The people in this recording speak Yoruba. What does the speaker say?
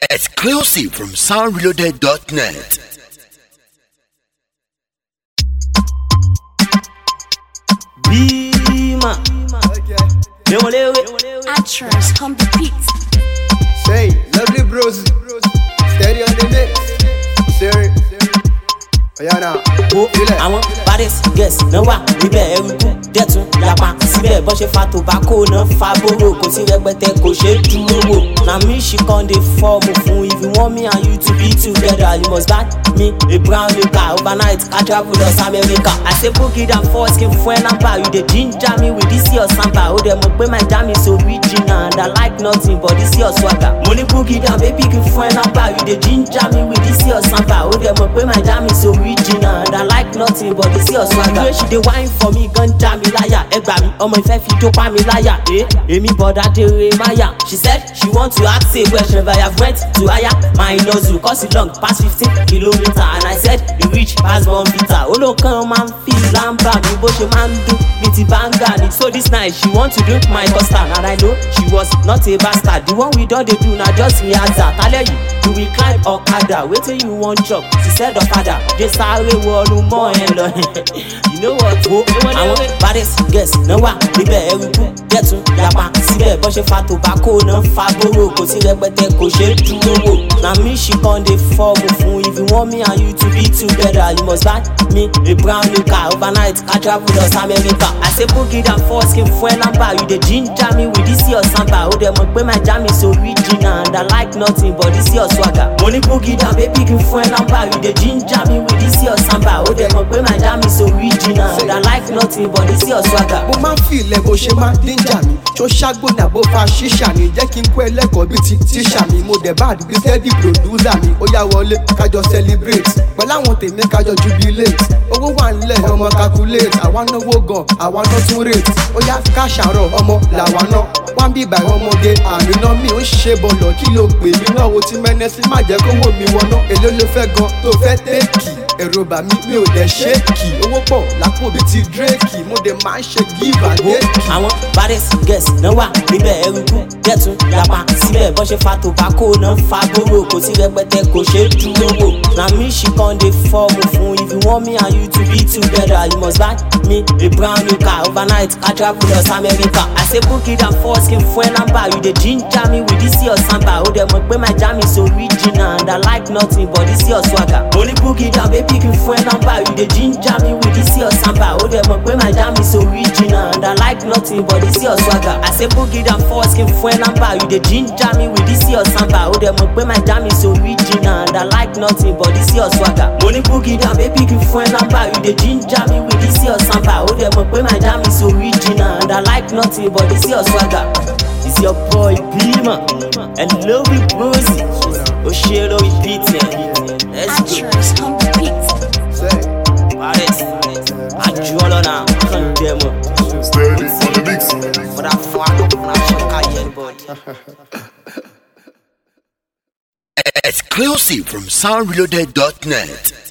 Exclusive from soundreloaded.net. Bima. Actress on the beat. Say, lovely bros. Steady on the mix. Siri. Oyana. Àwọn baddest guests náà wà níbẹ̀ ẹrúkú dẹ̀tún yapa síbẹ̀ bọ́ ṣe fa tobacco náà fa bóró kò sí rẹpẹtẹ kò ṣe dúró wò. Na me she con dey fọ́ọ̀mù fún if you want me and you to be together you must buy me a brown liquor overnight I travel to America. I say boogie down first kí n fún ẹ nàmbà you dey ginger me with this your samba. Ó dẹ̀ mọ̀ pé my jam is original and I like nothing but this your swagger. Mo ní boogie down baby kí n fún ẹ nàmbà you dey ginger me with this your samba. Ó dẹ̀ mọ̀ pé my jam is original and I like nothing but this your swagger. The way she dey whine for me gan já mi láyà ẹ gbà mí ọmọ ìfẹ́ fi jó pa mi láyà. Èmi bọ̀dá dèrè máyà. She said she want to ask a question but I have went to higher my nozzle cause it long pass 15 kilometers and I said you reach pass 1 meter. Olókan máa ń fi lámbà mi bó ṣe máa ń dún mi ti banga ni. So this night she want to drink my custard and I know she was not a bastard. The one we don dey do na just me as her. Tálẹ̀ yìí you will climb ọ̀kadà wetin you wan chop? She said ọ̀kadà dey sáré wọnú mọ́ ẹ lọ. You know what? Àwọn baddest guests náà wà níbẹ̀ ẹrúkú dẹ̀tún yapa síbẹ̀ bọ́ ṣe fa tobacco náà fa bóró kò sí rẹpẹtẹ kò ṣe dúró wò. Na me she con dey fọ́ọ̀mù fún if you want me and you to be together you must buy me a brown liquor overnight I travel to America. I say boogie down first kí n fún ẹ nàmbà you dey ginger me with this your samba. Ó dẹ̀ mọ̀ pé my jam is original and I like nothing but this your swagger. Mo ní boogie down baby kí n fún ẹ nàmbà you dey ginger me with this your samba. Ó dẹ̀ mọ̀ pé my jam is original and I like nothing but this your swagger. Mo máa ń fi ilẹ̀ bó ṣe máa díjà mi. Tó ṣágbó nàbó fa ṣíṣà ni. Jẹ́ kí n kó ẹlẹ́kọ̀ọ́ bíi ti tíṣà mi. Mo dẹ̀ bá àdúgbò steady producer mi. Ó yá wọlé kájọ celebrate. Pẹ̀lú àwọn tèmi kájọ jubilate. Owó wà nílẹ̀ ọmọ calculate. Àwa náwó gan, àwa náà tún rate. Ó yá káṣàrọ̀ ọmọ làwa náà. Wọ́n bí ìbàrẹ̀ ọmọge àmì náà mi ò ṣe bọ̀lọ̀ kí ló pè mí náà wo ti mẹ́nẹ́sì má jẹ́ kówó mi wọná. Èló ló fẹ́ gan tó fẹ́ tẹ́ẹ̀kì. Èrò bà mí mi ò dẹ̀ ṣéèkì. Owó pọ̀ lápò bíi ti Drake. Mo dẹ̀ máa ń ṣe give and take. Àwọn baddest guests náà wà níbẹ̀ ẹrúkú dẹ̀tún yapa síbẹ̀ bọ́ ṣe fa tobacco náà fa bóró kò sí rẹpẹtẹ kò ṣe dúró wò. Na me she con dey fọ́ọ̀mù fún if you want me and you to be together you must buy me a brown liquor overnight I travel to America. I say boogie down first kí n fún ẹ nàmbà you dey ginger me with this your samba. Ó dẹ̀ mọ̀ pé my jam is original and I like nothing but this your swagger. Mo ní boogie down baby kí n fún ẹ nàmbà you dey ginger me with this your samba. Ó dẹ̀ mọ̀ pé my jam is original and I like nothing but this your swagger. I say boogie down first kí n fún ẹ nàmbà you dey ginger me with this your samba. Ó dẹ̀ mọ̀ pé my jam is original and I like nothing but this your swagger. Mo ní boogie down baby kí n fún ẹ nàmbà you dey ginger me with this your samba. Ó dẹ̀ mọ̀ pé my jam is original and I like nothing but this your swagger. It's your boy Bima and Lovey Brozy. Ó ṣe lórí beat yẹn. Let's go. Actress on the beat. Say. Baddest àjùọlọ náà kàn dẹ̀ mọ̀. Steady on the mix. For that fuck up na ṣọ́ka yẹn body. Exclusive from soundreloaded.net.